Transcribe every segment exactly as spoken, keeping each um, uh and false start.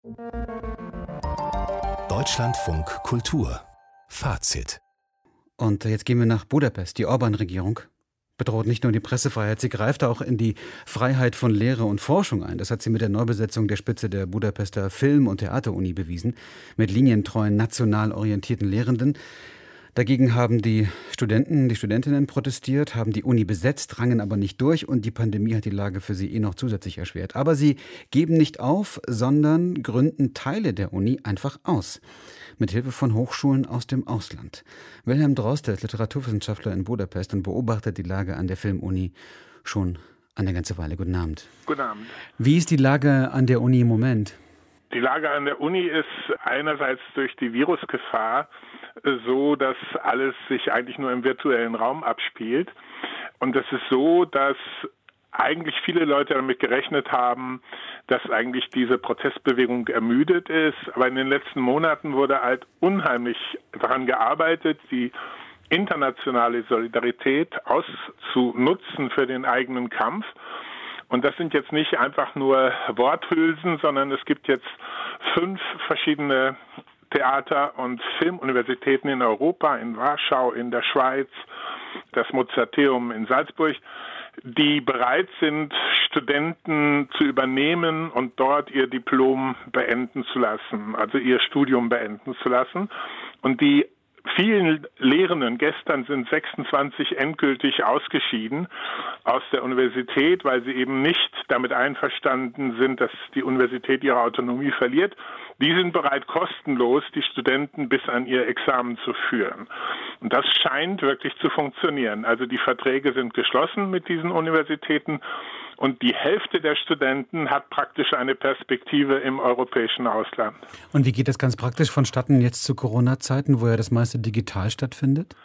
Deutschlandfunk Kultur Fazit. Und jetzt gehen wir nach Budapest. Die Orbán-Regierung bedroht nicht nur die Pressefreiheit, sie greift auch in die Freiheit von Lehre und Forschung ein. Das hat sie mit der Neubesetzung der Spitze der Budapester Film- und Theateruni bewiesen, mit linientreuen, national orientierten Lehrenden. Dagegen haben die Studenten, die Studentinnen protestiert, haben die Uni besetzt, drangen aber nicht durch und die Pandemie hat die Lage für sie eh noch zusätzlich erschwert. Aber sie geben nicht auf, sondern gründen Teile der Uni einfach aus. Mit Hilfe von Hochschulen aus dem Ausland. Wilhelm Droste ist Literaturwissenschaftler in Budapest und beobachtet die Lage an der Filmuni schon eine ganze Weile. Guten Abend. Guten Abend. Wie ist die Lage an der Uni im Moment? Die Lage an der Uni ist einerseits durch die Virusgefahr so, dass alles sich eigentlich nur im virtuellen Raum abspielt. Und es ist so, dass eigentlich viele Leute damit gerechnet haben, dass eigentlich diese Protestbewegung ermüdet ist. Aber in den letzten Monaten wurde halt unheimlich daran gearbeitet, die internationale Solidarität auszunutzen für den eigenen Kampf. Und das sind jetzt nicht einfach nur Worthülsen, sondern es gibt jetzt fünf verschiedene Theater- und Filmuniversitäten in Europa, in Warschau, in der Schweiz, das Mozarteum in Salzburg, die bereit sind, Studenten zu übernehmen und dort ihr Diplom beenden zu lassen, also ihr Studium beenden zu lassen. Und die vielen Lehrenden, gestern sind sechsundzwanzig endgültig ausgeschieden aus der Universität, weil sie eben nicht damit einverstanden sind, dass die Universität ihre Autonomie verliert. Die sind bereit, kostenlos die Studenten bis an ihr Examen zu führen. Und das scheint wirklich zu funktionieren. Also die Verträge sind geschlossen mit diesen Universitäten und die Hälfte der Studenten hat praktisch eine Perspektive im europäischen Ausland. Und wie geht das ganz praktisch vonstatten jetzt zu Corona-Zeiten, wo ja das meiste digital stattfindet?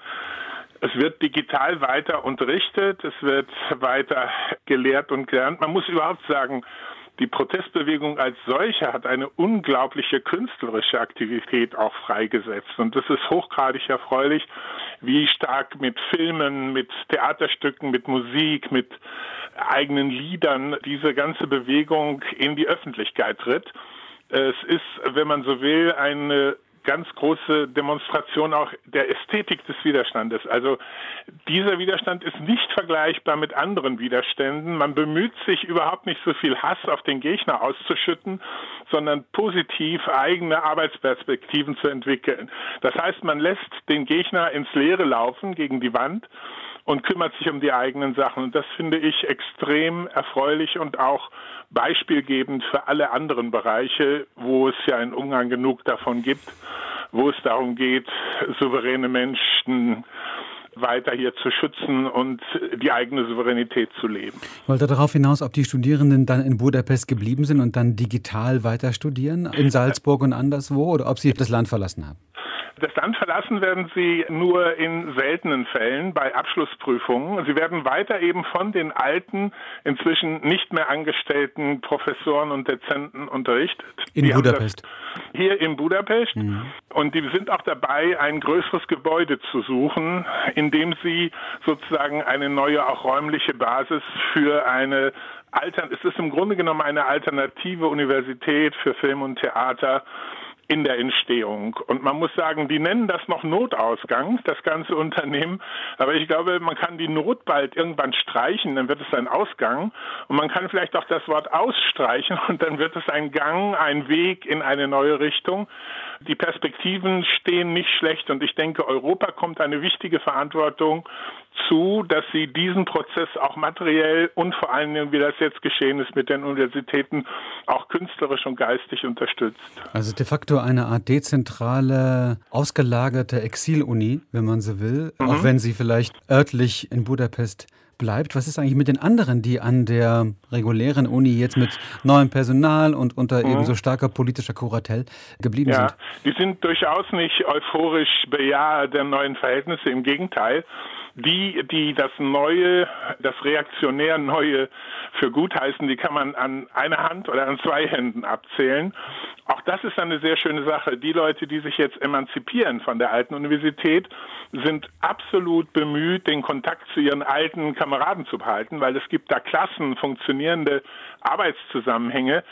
Es wird digital weiter unterrichtet, es wird weiter gelehrt und gelernt. Man muss überhaupt sagen, die Protestbewegung als solche hat eine unglaubliche künstlerische Aktivität auch freigesetzt. Und das ist hochgradig erfreulich, wie stark mit Filmen, mit Theaterstücken, mit Musik, mit eigenen Liedern diese ganze Bewegung in die Öffentlichkeit tritt. Es ist, wenn man so will, eine ganz große Demonstration auch der Ästhetik des Widerstandes. Also dieser Widerstand ist nicht vergleichbar mit anderen Widerständen. Man bemüht sich überhaupt nicht so viel Hass auf den Gegner auszuschütten, sondern positiv eigene Arbeitsperspektiven zu entwickeln. Das heißt, man lässt den Gegner ins Leere laufen gegen die Wand und kümmert sich um die eigenen Sachen. Und das finde ich extrem erfreulich und auch beispielgebend für alle anderen Bereiche, wo es ja in Ungarn genug davon gibt, wo es darum geht, souveräne Menschen weiter hier zu schützen und die eigene Souveränität zu leben. Ich wollte darauf hinaus, ob die Studierenden dann in Budapest geblieben sind und dann digital weiter studieren, in Salzburg und anderswo, oder ob sie das Land verlassen haben. Das Land verlassen werden sie nur in seltenen Fällen bei Abschlussprüfungen. Sie werden weiter eben von den alten, inzwischen nicht mehr angestellten Professoren und Dezenten unterrichtet. In die Budapest? Hier in Budapest. Mhm. Und die sind auch dabei, ein größeres Gebäude zu suchen, in dem sie sozusagen eine neue, auch räumliche Basis für eine Altern- es ist im Grunde genommen eine alternative Universität für Film und Theater in der Entstehung. Und man muss sagen, die nennen das noch Notausgang, das ganze Unternehmen. Aber ich glaube, man kann die Not bald irgendwann streichen, dann wird es ein Ausgang. Und man kann vielleicht auch das Wort ausstreichen und dann wird es ein Gang, ein Weg in eine neue Richtung. Die Perspektiven stehen nicht schlecht und ich denke, Europa kommt eine wichtige Verantwortung zu, dass sie diesen Prozess auch materiell und vor allen Dingen, wie das jetzt geschehen ist mit den Universitäten, auch künstlerisch und geistig unterstützt. Also de facto eine Art dezentrale, ausgelagerte Exil-Uni, wenn man so will, mhm. auch wenn sie vielleicht örtlich in Budapest bleibt. Was ist eigentlich mit den anderen, die an der regulären Uni jetzt mit neuem Personal und unter mhm. eben so starker politischer Kuratell geblieben ja, sind? Die sind durchaus nicht euphorisch Bejaher der neuen Verhältnisse, im Gegenteil. Die, die das Neue, das reaktionär Neue für gut heißen, die kann man an einer Hand oder an zwei Händen abzählen. Auch das ist eine sehr schöne Sache. Die Leute, die sich jetzt emanzipieren von der alten Universität, sind absolut bemüht, den Kontakt zu ihren alten Kameraden zu behalten, weil es gibt da Klassen, funktionierende Arbeitszusammenhänge,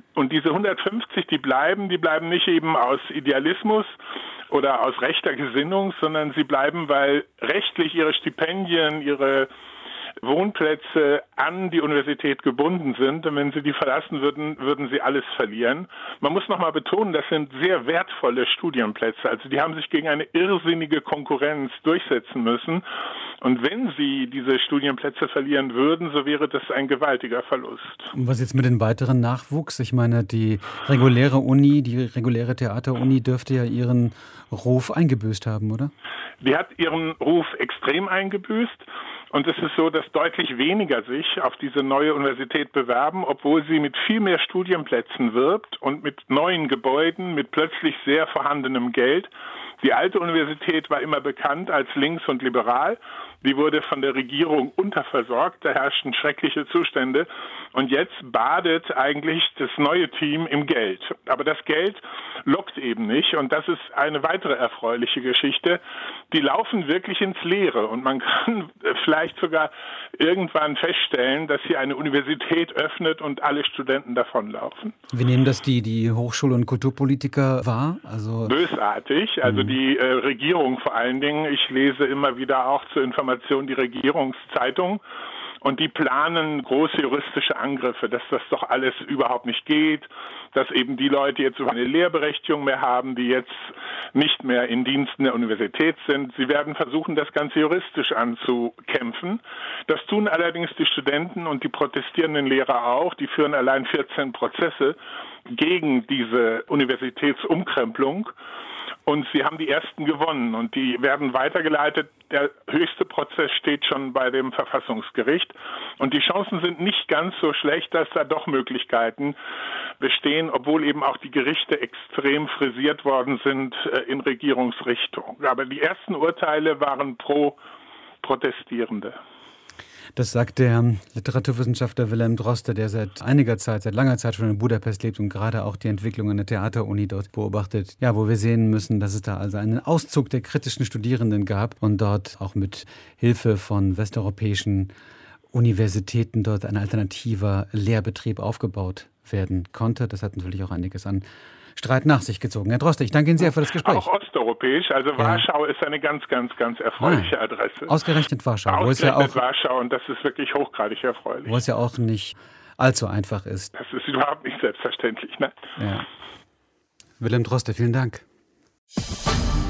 Und diese hundertfünfzig, die bleiben, die bleiben nicht eben aus Idealismus oder aus rechter Gesinnung, sondern sie bleiben, weil rechtlich ihre Stipendien, ihre Wohnplätze an die Universität gebunden sind. Und wenn sie die verlassen würden, würden sie alles verlieren. Man muss nochmal betonen, das sind sehr wertvolle Studienplätze. Also die haben sich gegen eine irrsinnige Konkurrenz durchsetzen müssen. Und wenn sie diese Studienplätze verlieren würden, so wäre das ein gewaltiger Verlust. Und was jetzt mit dem weiteren Nachwuchs? Ich meine, die reguläre Uni, die reguläre Theateruni dürfte ja ihren Ruf eingebüßt haben, oder? Die hat ihren Ruf extrem eingebüßt. Und es ist so, dass deutlich weniger sich auf diese neue Universität bewerben, obwohl sie mit viel mehr Studienplätzen wirbt und mit neuen Gebäuden, mit plötzlich sehr vorhandenem Geld. Die alte Universität war immer bekannt als links und liberal. Die wurde von der Regierung unterversorgt, da herrschten schreckliche Zustände. Und jetzt badet eigentlich das neue Team im Geld. Aber das Geld lockt eben nicht. Und das ist eine weitere erfreuliche Geschichte. Die laufen wirklich ins Leere. Und man kann vielleicht sogar irgendwann feststellen, dass hier eine Universität öffnet und alle Studenten davonlaufen. Wie nehmen das die, die Hochschul- und Kulturpolitiker wahr? Also bösartig. Also die äh, Regierung vor allen Dingen. Ich lese immer wieder auch zur Information die Regierungszeitung. Und die planen große juristische Angriffe, dass das doch alles überhaupt nicht geht, dass eben die Leute jetzt keine Lehrberechtigung mehr haben, die jetzt nicht mehr in Diensten der Universität sind. Sie werden versuchen, das Ganze juristisch anzukämpfen. Das tun allerdings die Studenten und die protestierenden Lehrer auch. Die führen allein vierzehn Prozesse gegen diese Universitätsumkrempelung. Und sie haben die ersten gewonnen und die werden weitergeleitet. Der höchste Prozess steht schon bei dem Verfassungsgericht. Und die Chancen sind nicht ganz so schlecht, dass da doch Möglichkeiten bestehen, obwohl eben auch die Gerichte extrem frisiert worden sind in Regierungsrichtung. Aber die ersten Urteile waren pro Protestierende. Das sagt der Literaturwissenschaftler Wilhelm Droste, der seit einiger Zeit, seit langer Zeit schon in Budapest lebt und gerade auch die Entwicklung an der Theateruni dort beobachtet. Ja, wo wir sehen müssen, dass es da also einen Auszug der kritischen Studierenden gab und dort auch mit Hilfe von westeuropäischen Universitäten dort ein alternativer Lehrbetrieb aufgebaut werden konnte. Das hat natürlich auch einiges an Streit nach sich gezogen. Herr Droste, ich danke Ihnen sehr für das Gespräch. Auch osteuropäisch, also ja. Warschau ist eine ganz, ganz, ganz erfreuliche ah, Adresse. Ausgerechnet Warschau. Ausgerechnet wo es ja auch, Warschau und das ist wirklich hochgradig erfreulich. Wo es ja auch nicht allzu einfach ist. Das ist überhaupt nicht selbstverständlich, ne? Ja. Wilhelm Droste, vielen Dank.